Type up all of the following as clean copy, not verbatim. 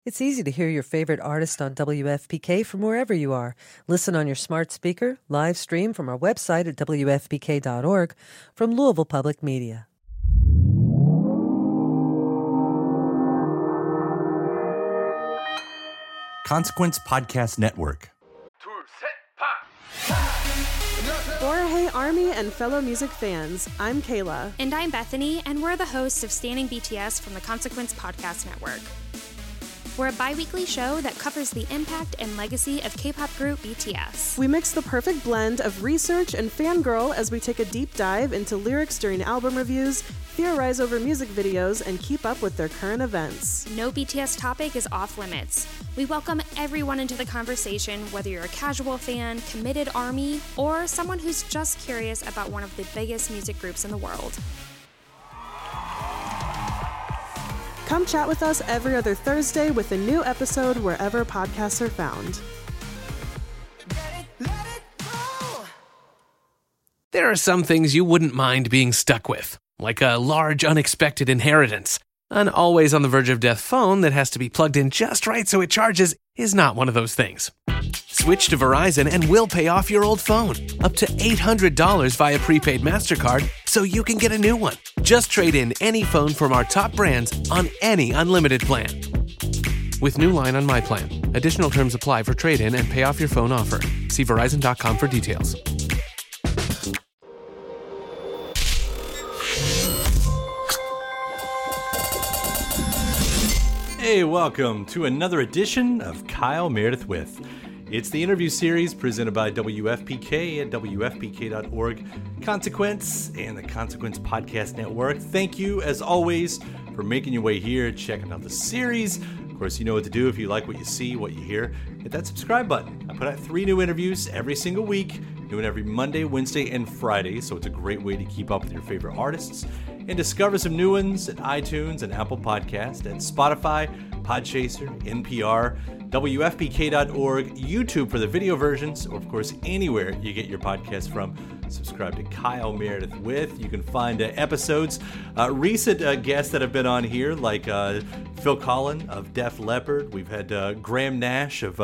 It's easy to hear your favorite artist on WFPK from wherever you are. Listen on your smart speaker, live stream from our website at WFPK.org from Louisville Public Media. Consequence Podcast Network. Hey Army and fellow music fans, I'm Kayla. And I'm Bethany, and we're the hosts of Standing BTS from the Consequence Podcast Network. We're a bi-weekly show that covers the impact and legacy of K-pop group BTS. We mix the perfect blend of research and fangirl as we take a deep dive into lyrics during album reviews, theorize over music videos, and keep up with their current events. No BTS topic is off limits. We welcome everyone into the conversation, whether you're a casual fan, committed ARMY, or someone who's just curious about one of the biggest music groups in the world. Come chat with us every other Thursday with a new episode wherever podcasts are found. There are some things you wouldn't mind being stuck with, like a large unexpected inheritance. An always on the verge of death phone that has to be plugged in just right so it charges is not one of those things. Switch to Verizon and we'll pay off your old phone, up to $800 via prepaid MasterCard, so you can get a new one. Just trade in any phone from our top brands on any unlimited plan. With new line on My Plan. Additional terms apply for trade-in and pay off your phone offer. See Verizon.com for details. Hey, welcome to another edition of Kyle Meredith With. It's the interview series presented by WFPK at WFPK.org, Consequence, and the Consequence Podcast Network. Thank you, as always, for making your way here, checking out the series. Of course, you know what to do if you like what you see, what you hear. Hit that subscribe button. I put out 3 new interviews every single week, doing every Monday, Wednesday, and Friday, so it's a great way to keep up with your favorite artists and discover some new ones at iTunes and Apple Podcast, at Spotify, Podchaser, NPR, WFPK.org, YouTube for the video versions, or of course anywhere you get your podcast from. Subscribe to Kyle Meredith With. You can find episodes, recent guests that have been on here, like Phil Collen of Def Leppard. We've had Graham Nash of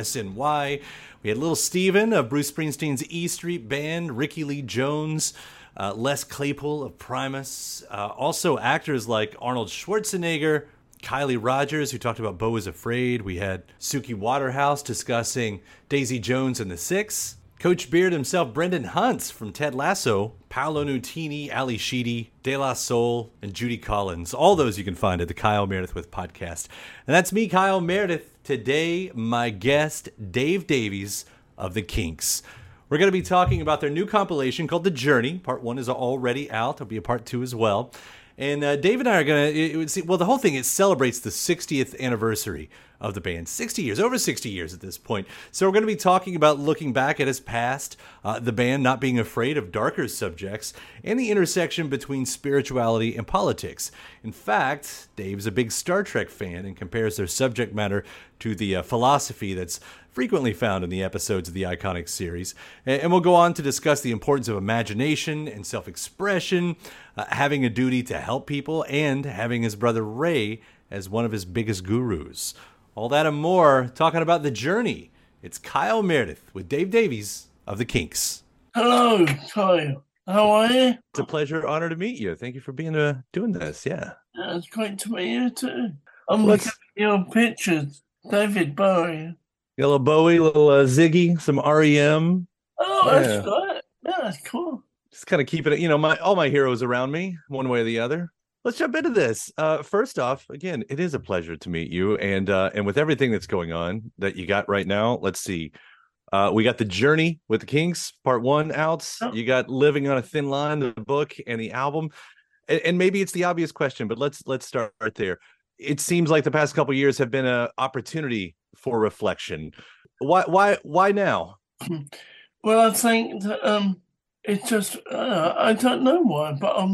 CSNY. We had Little Steven of Bruce Springsteen's E Street Band, Ricky Lee Jones, Les Claypool of Primus. Also actors like Arnold Schwarzenegger, Kylie Rogers, who talked about Beau is Afraid. We had Suki Waterhouse discussing Daisy Jones and the Six. Coach Beard himself, Brendan Hunt from Ted Lasso, Paolo Nutini, Ali Sheedy, De La Soul, and Judy Collins. All those you can find at the Kyle Meredith With podcast. And that's me, Kyle Meredith. Today, my guest, Dave Davies of the Kinks. We're going to be talking about their new compilation called The Journey. Part 1 is already out. There'll be a part 2 as well. And Dave and I are going to, the whole thing, it celebrates the 60th anniversary of the band. 60 years, over 60 years at this point. So we're going to be talking about looking back at his past, the band not being afraid of darker subjects, and the intersection between spirituality and politics. In fact, Dave's a big Star Trek fan and compares their subject matter to the philosophy that's frequently found in the episodes of the iconic series. And we'll go on to discuss the importance of imagination and self-expression, having a duty to help people, and having his brother Ray as one of his biggest gurus. All that and more, talking about The Journey. It's Kyle Meredith with Dave Davies of the Kinks. Hello, Kyle. How are you? It's a pleasure, honor to meet you. Thank you for being doing this. Yeah. It's great to meet you too. I'm looking at your pictures, David Bowie. Got a little Bowie, a little Ziggy, some REM. Oh, yeah. That's great. Yeah, that's cool. Just kind of keeping it, all my heroes around me, one way or the other. Let's jump into this. First off, again, it is a pleasure to meet you, and with everything that's going on that you got right now, let's see. We got The Journey with the Kinks, part 1 out. Oh. You got Living on a Thin Line, the book and the album. And maybe it's the obvious question, but let's start there. It seems like the past couple of years have been an opportunity for reflection. Why now? Well, I think that it just I don't know why, but I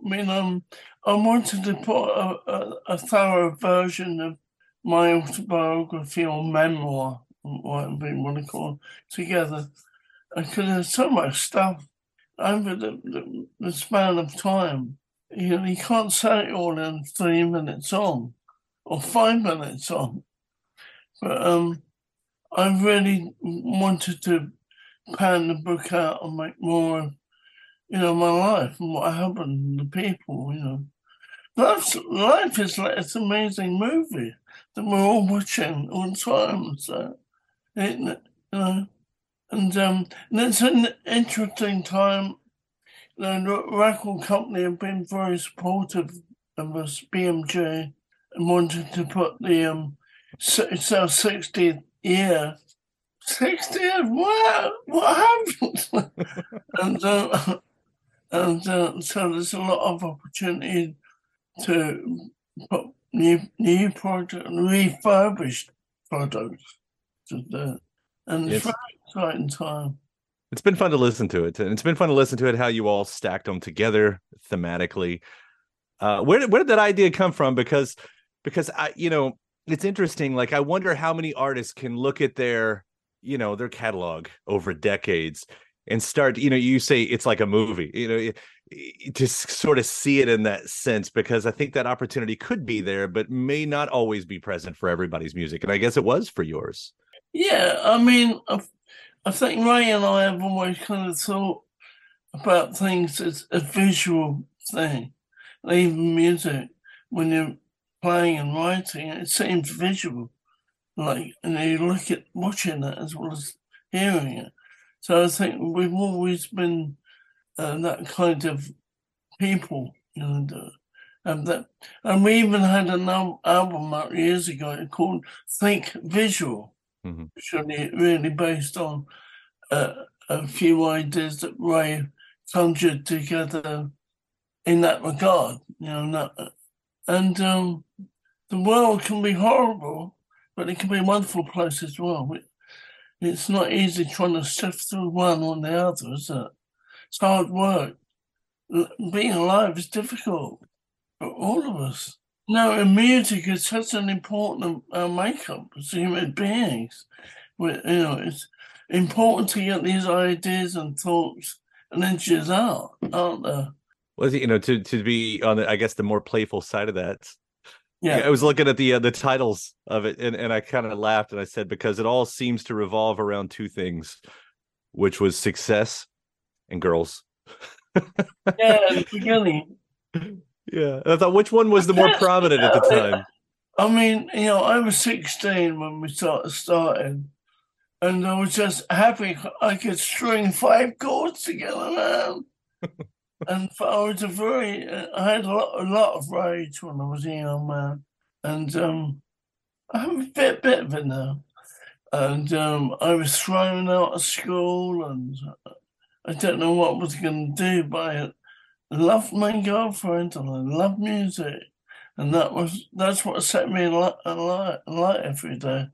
wanted to put a thorough version of my autobiography or memoir, whatever you want to call it, together. Because there's so much stuff over the span of time. You can't say it all in 3 minutes on. or 5 minutes on. But I really wanted to pan the book out and make more of, my life and what happened to the people, Life is like this amazing movie that we're all watching all the time. So, and it's an interesting time. The record company have been very supportive of us, BMG, and wanted to put the 60th year. 60th? What happened? and so there's a lot of opportunity to put new projects and refurbished products to that. And it's very exciting time. It's been fun to listen to it, and it's been fun to listen to it how you all stacked them together thematically. Where did that idea come from? Because I, it's interesting. Like, I wonder how many artists can look at their catalog over decades and start. You say it's like a movie. To sort of see it in that sense, because I think that opportunity could be there, but may not always be present for everybody's music. And I guess it was for yours. Yeah, I mean, I think Ray and I have always kind of thought about things as a visual thing. And even music, when you're playing and writing, it seems visual. And you look at watching it as well as hearing it. So I think we've always been that kind of people, and we even had an album out years ago called Think Visual, which is really based on a few ideas that Ray conjured together in that regard, and the world can be horrible, but it can be a wonderful place as well. It's not easy trying to sift through one or the other, is it? It's hard work. Being alive is difficult for all of us. In music, it's such an important makeup as human beings. It's important to get these ideas and thoughts and images out, aren't there? Well, to be on the, I guess, the more playful side of that. Yeah, I was looking at the titles of it, and I kind of laughed, and I said, because it all seems to revolve around two things, which was success and girls. Yeah, at the beginning. Yeah, I thought, which one was the more prominent at the time? I mean, I was 16 when we started, and I was just happy I could string 5 chords together, man. And I had a lot of rage when I was a young man, and I have a bit of it now. And I was thrown out of school, and I don't know what I was going to do, but I loved my girlfriend and I loved music, and that's what set me alight every day.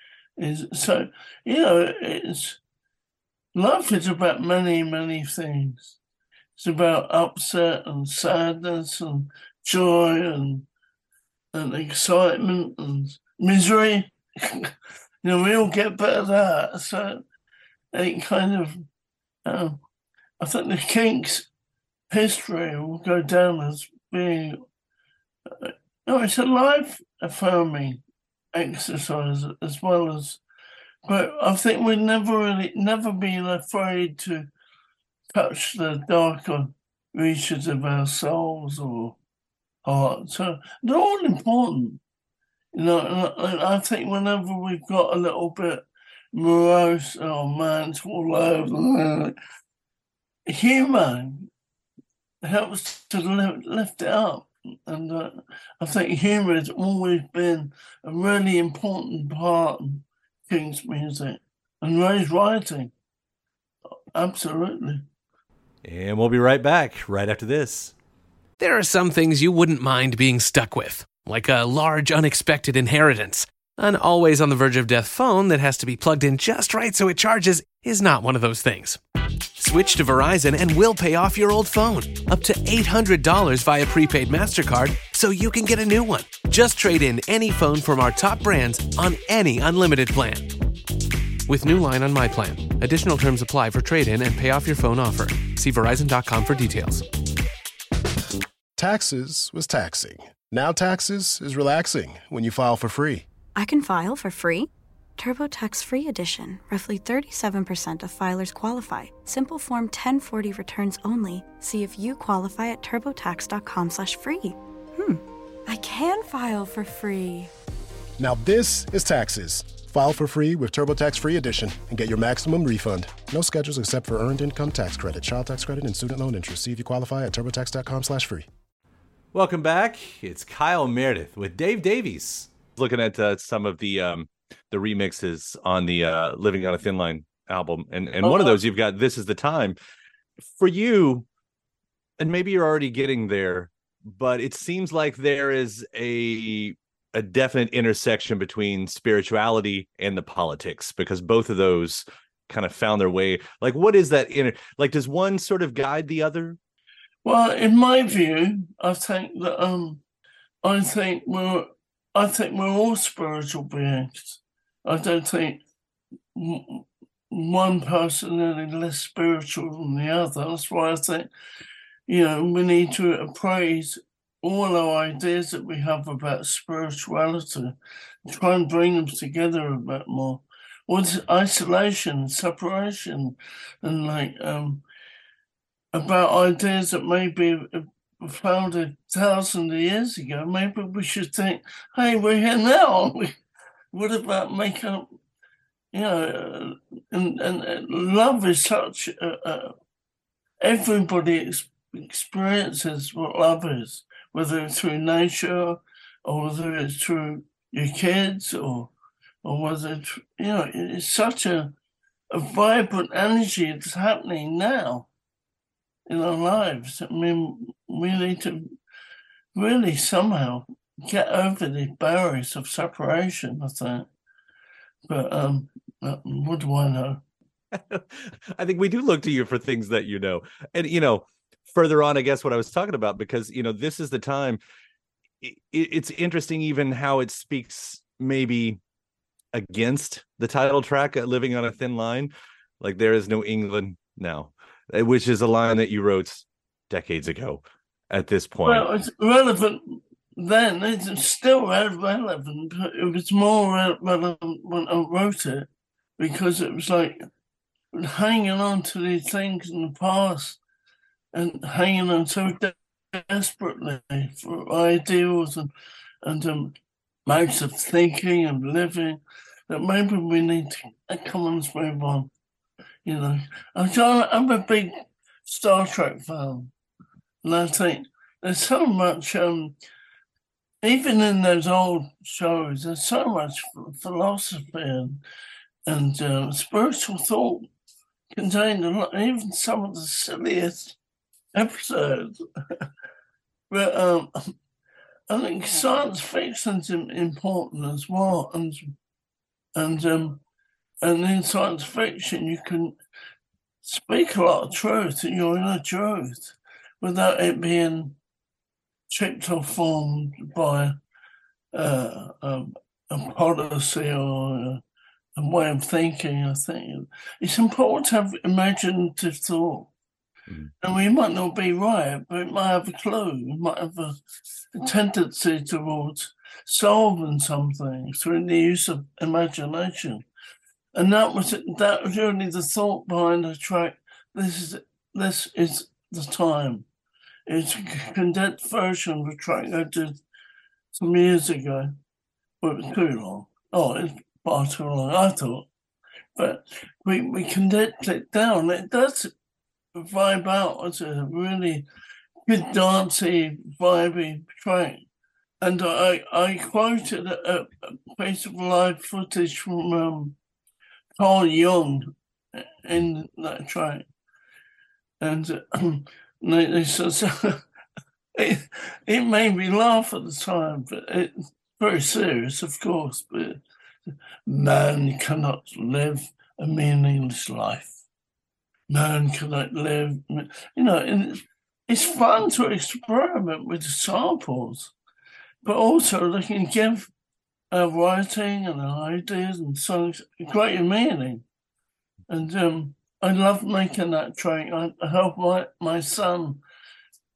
Life is about many, many things. It's about upset and sadness and joy and excitement and misery. We all get better at that. So it kind of, I think the Kinks' history will go down as being, it's a life-affirming exercise as well as, but I think we've never been afraid to touch the darker reaches of our souls or heart. So they're all important. And I think whenever we've got a little bit morose, oh man, it's all over, humour helps to lift it up. And I think humour has always been a really important part of King's music and Ray's writing. Absolutely. And we'll be right back right after this. There are some things you wouldn't mind being stuck with, like a large unexpected inheritance. An always on the verge of death phone that has to be plugged in just right so it charges is not one of those things. Switch to Verizon and we'll pay off your old phone, up to $800 via prepaid MasterCard, so you can get a new one. Just trade in any phone from our top brands on any unlimited plan. With new line on My Plan. Additional terms apply for trade-in and pay off your phone offer. See Verizon.com for details. Taxes was taxing. Now taxes is relaxing when you file for free. I can file for free? TurboTax Free Edition. Roughly 37% of filers qualify. Simple Form 1040 returns only. See if you qualify at turbotax.com/free. I can file for free. Now this is taxes. File for free with TurboTax Free Edition and get your maximum refund. No schedules except for Earned Income Tax Credit, Child Tax Credit, and Student Loan Interest. See if you qualify at turbotax.com/free. Welcome back. It's Kyle Meredith with Dave Davies. Looking at some of the remixes on the Living on a Thin Line album. And one of those, you've got This Is the Time. For you, and maybe you're already getting there, but it seems like there is a definite intersection between spirituality and the politics, because both of those kind of found their way. Like, what is that does one sort of guide the other? Well, in my view, I think that I think we're all spiritual beings. I don't think one person is any less spiritual than the other. That's why I think, we need to appraise all our ideas that we have about spirituality, try and bring them together a bit more. What's isolation, separation, and about ideas that maybe founded thousands of years ago. Maybe we should think, hey, we're here now. What about make up, and love is such, everybody experiences what love is, whether it's through nature or whether it's through your kids or whether it's, it's such a vibrant energy that's happening now in our lives. I mean, we need to really somehow get over the barriers of separation, I think. But what do I know? I think we do look to you for things that you know. And, further on, I guess what I was talking about, because, This Is the Time, it's interesting even how it speaks maybe against the title track, Living on a Thin Line. Like, there is no England now, which is a line that you wrote decades ago at this point. Well, it's relevant then. It's still relevant, but it was more relevant when I wrote it, because it was like hanging on to these things in the past and hanging on so desperately for ideals and modes of thinking and living that maybe we need to come on, let's move on. I'm a big Star Trek fan, and I think there's so much, even in those old shows, there's so much philosophy and spiritual thought contained in even some of the silliest episodes. But I think science fiction's important as well, and in science fiction, you can speak a lot of truth, and you're in a truth, without it being chipped or formed by a policy or a way of thinking. I think it's important to have imaginative thought. Mm-hmm. And we might not be right, but it might have a clue. We might have a tendency towards solving something through the use of imagination. And that was really the thought behind the track. This is the time. It's a condensed version of a track I did some years ago. Well, it was too long. Oh, it's far too long, I thought. But we condensed it down. It does vibe out as a really good dancey, vibey track. And I quoted a piece of live footage from Carl Jung in that track. And they said, it made me laugh at the time, but it's very serious, of course. But man cannot live a meaningless life. Man cannot live, it's fun to experiment with the samples, but also they can give writing and ideas and songs greater meaning. And I love making that track. I helped my son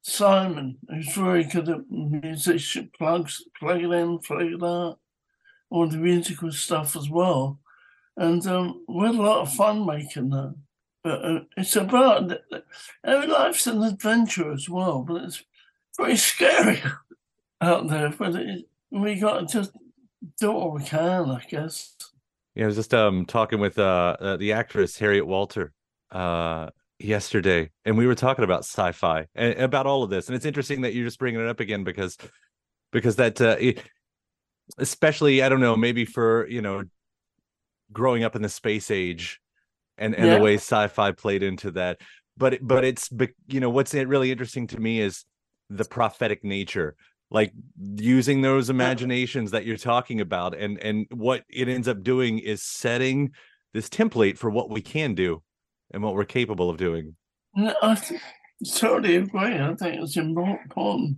Simon, who's very good at musician plug it in, plug it out, all the musical stuff as well. And we had a lot of fun making that. But it's about, life's an adventure as well, but it's very scary out there. But we got to just do what we can, I guess. Yeah, I was just talking with the actress Harriet Walter yesterday, and we were talking about sci-fi and about all of this. And it's interesting that you're just bringing it up again because that especially, I don't know, maybe for, growing up in the space age and the way sci-fi played into that. But it's, what's really interesting to me is the prophetic nature, like using those imaginations that you're talking about, and what it ends up doing is setting this template for what we can do and what we're capable of doing. I totally agree. I think it's important.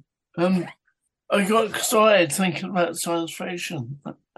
I got excited thinking about science fiction.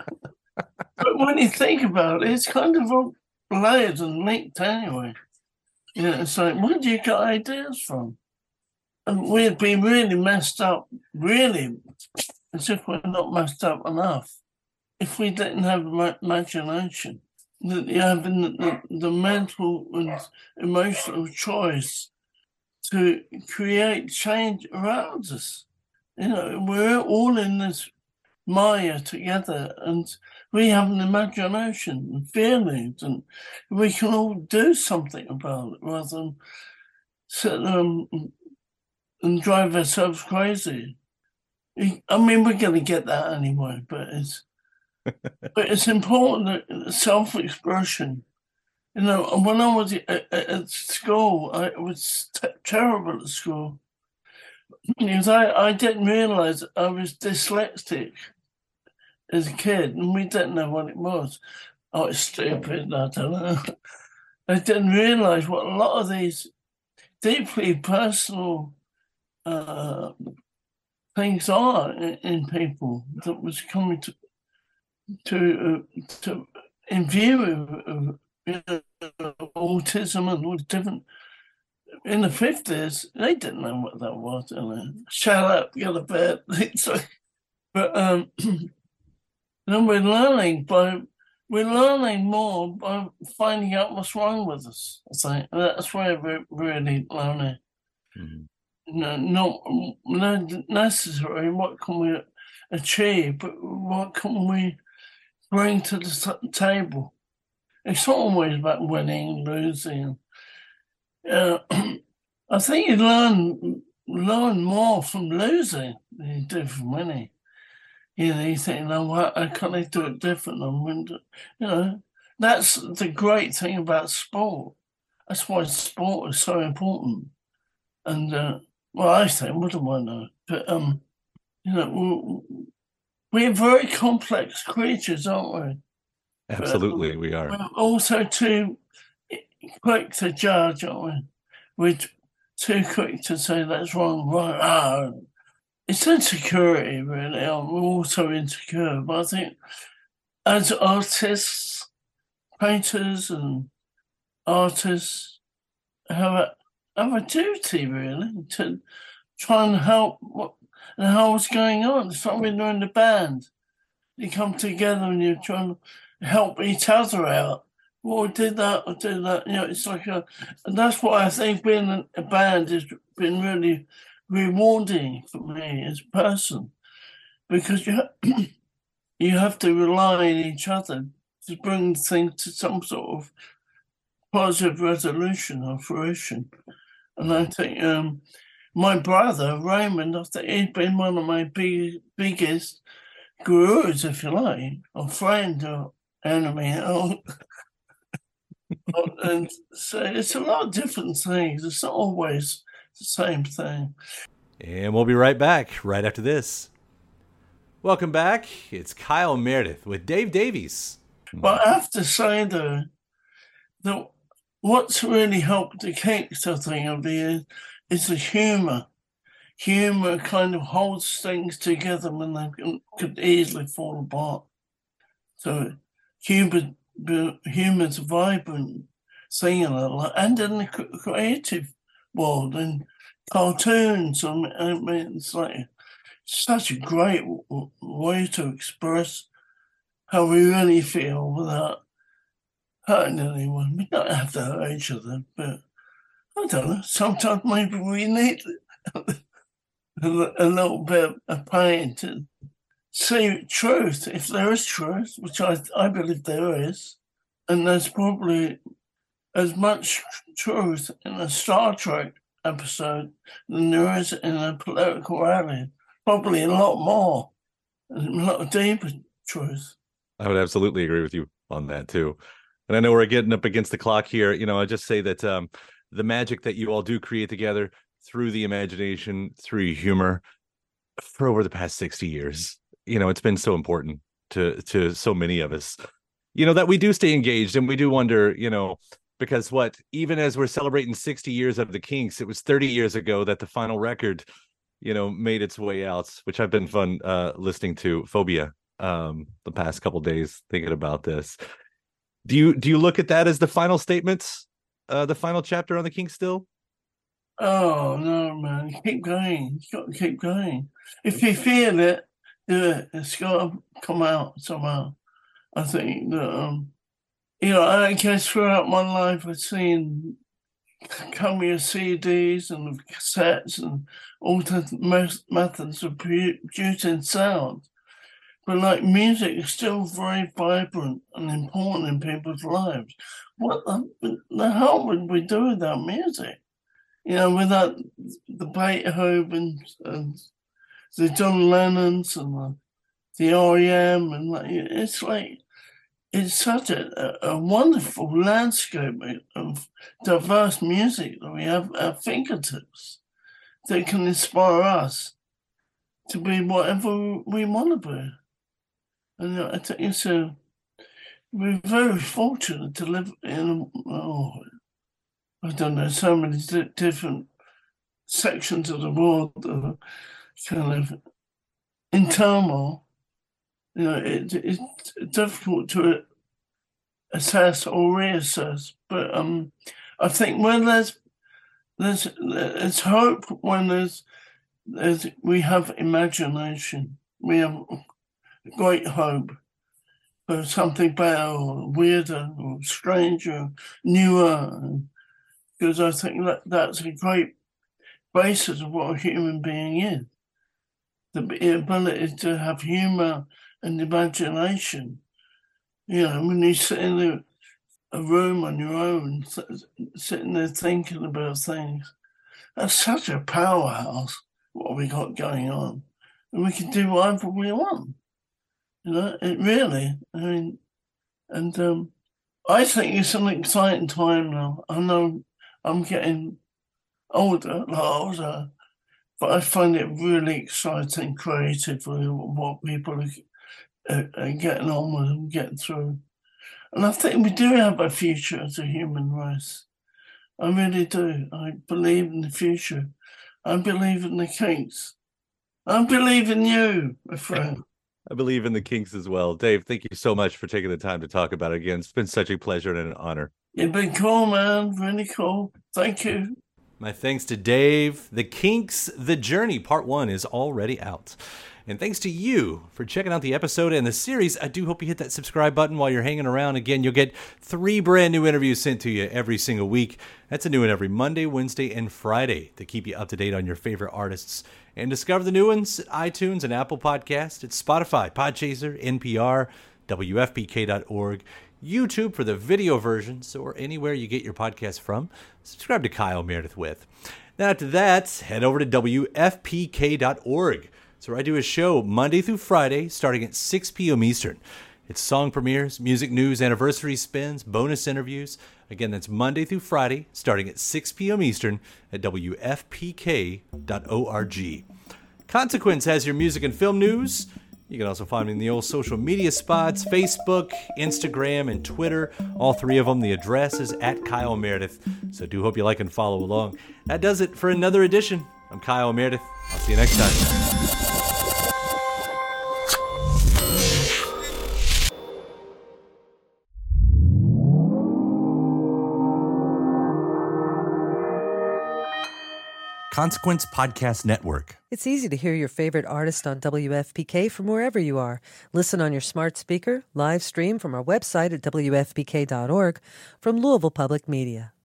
But when you think about it, it's kind of all layered and linked anyway. It's like, where do you get ideas from? And we'd be really messed up, really, as if we're not messed up enough, if we didn't have imagination. That you have the mental and emotional choice to create change around us. We're all in this Maya together, and we have an imagination and feelings, and we can all do something about it rather than sit and drive ourselves crazy. I mean, we're going to get that anyway, but it's important that self-expression. When I was at school, I was terrible at school because I didn't realize I was dyslexic as a kid, and we didn't know what it was. Oh, it's stupid, I don't know. I didn't realize what a lot of these deeply personal things are in people that was coming to in view of autism and all the different. In the 50s, they didn't know what that was. Shut up, go to bed. But then we're learning more by finding out what's wrong with us. I think that's where we're really learning. Mm-hmm. Not necessarily what can we achieve, but what can we bring to the table. It's not always about winning, losing. I think you learn more from losing than you do from winning. You think, how can I do it different? That's the great thing about sport. That's why sport is so important. And I think, what do I know? But we're very complex creatures, aren't we? Absolutely, we are. We're also too quick to judge, aren't we? We're too quick to say that's wrong, right? It's insecurity, really. We're also insecure. But I think as artists, painters and artists have a duty, really, to try and help what's going on. It's like when you're in the band. You come together and you're trying to help each other out. Well, did that. It's like and that's why I think being in a band has been really rewarding for me as a person, because you have to rely on each other to bring things to some sort of positive resolution or fruition. And I think my brother, Raymond, I think he's been one of my biggest gurus, if you like, or friend or enemy. And so it's a lot of different things. It's not always the same thing. And we'll be right back right after this. Welcome back. It's Kyle Meredith with Dave Davies. But I have to say, though, that what's really helped the Kickstarter thing over the years is the humour. Humour kind of holds things together when they could easily fall apart. So humor's vibrant thing in a lot, and in the creative world and cartoons. I mean, it's like such a great way to express how we really feel without hurting anyone. We don't have to hurt each other, but I don't know. Sometimes maybe we need a little bit of pain to see truth, if there is truth, which I believe there is. And there's probably as much truth in a Star Trek episode than there is in a political rally. Probably a lot more, a lot deeper truth. I would absolutely agree with you on that too. And I know we're getting up against the clock here. I just say that the magic that you all do create together through the imagination, through humor, for over the past 60 years, it's been so important to so many of us, that we do stay engaged, and we do wonder, because even as we're celebrating 60 years of the Kinks, it was 30 years ago that the final record, made its way out, which I've been fun listening to, Phobia, the past couple days, thinking about this. Do you look at that as the final statements, the final chapter on the Kinks still? Oh no, man! Keep going. You got to keep going. If you feel it, do it. It's got to come out somehow. I think that I guess throughout my life I've seen coming of CDs and cassettes and all the methods of producing sound. But music is still very vibrant and important in people's lives. What the hell would we do without music? Without the Beethovens and the John Lennons and the R.E.M. and it's such a wonderful landscape of diverse music that we have at our fingertips that can inspire us to be whatever we want to be. And I think we're very fortunate to live in I don't know, so many different sections of the world that are kind of in turmoil. It's difficult to assess or reassess, but I think when there's hope, when we have imagination, we have great hope for something better or weirder or stranger, newer. Because I think that's a great basis of what a human being is. The ability to have humor and imagination. When you sit in a room on your own, sitting there thinking about things, that's such a powerhouse, what we got going on. And we can do whatever we want. It really, and I think it's an exciting time now. I know I'm getting older, but I find it really exciting creatively what people are getting on with and getting through. And I think we do have a future as a human race. I really do. I believe in the future. I believe in the Kinks. I believe in you, my friend. I believe in the Kinks as well. Dave, thank you so much for taking the time to talk about it again. It's been such a pleasure and an honor. You've been cool, man. Really cool. Thank you. My thanks to Dave. The Kinks, The Journey, Part 1 is already out. And thanks to you for checking out the episode and the series. I do hope you hit that subscribe button while you're hanging around. Again, you'll get 3 brand new interviews sent to you every single week. That's a new one every Monday, Wednesday, and Friday to keep you up to date on your favorite artists. And discover the new ones at iTunes and Apple Podcasts. It's Spotify, Podchaser, NPR, WFPK.org, YouTube for the video versions, or anywhere you get your podcast from. Subscribe to Kyle Meredith With. Now after that, head over to WFPK.org. So I do a show Monday through Friday starting at 6 p.m. Eastern. It's song premieres, music news, anniversary spins, bonus interviews. Again, that's Monday through Friday starting at 6 p.m. Eastern at WFPK.org. Consequence has your music and film news. You can also find me in the old social media spots, Facebook, Instagram, and Twitter. All 3 of them, the address is at Kyle Meredith. So I do hope you like and follow along. That does it for another edition. I'm Kyle Meredith. I'll see you next time. Consequence Podcast Network. It's easy to hear your favorite artist on WFPK from wherever you are. Listen on your smart speaker, live stream from our website at WFPK.org, from Louisville Public Media.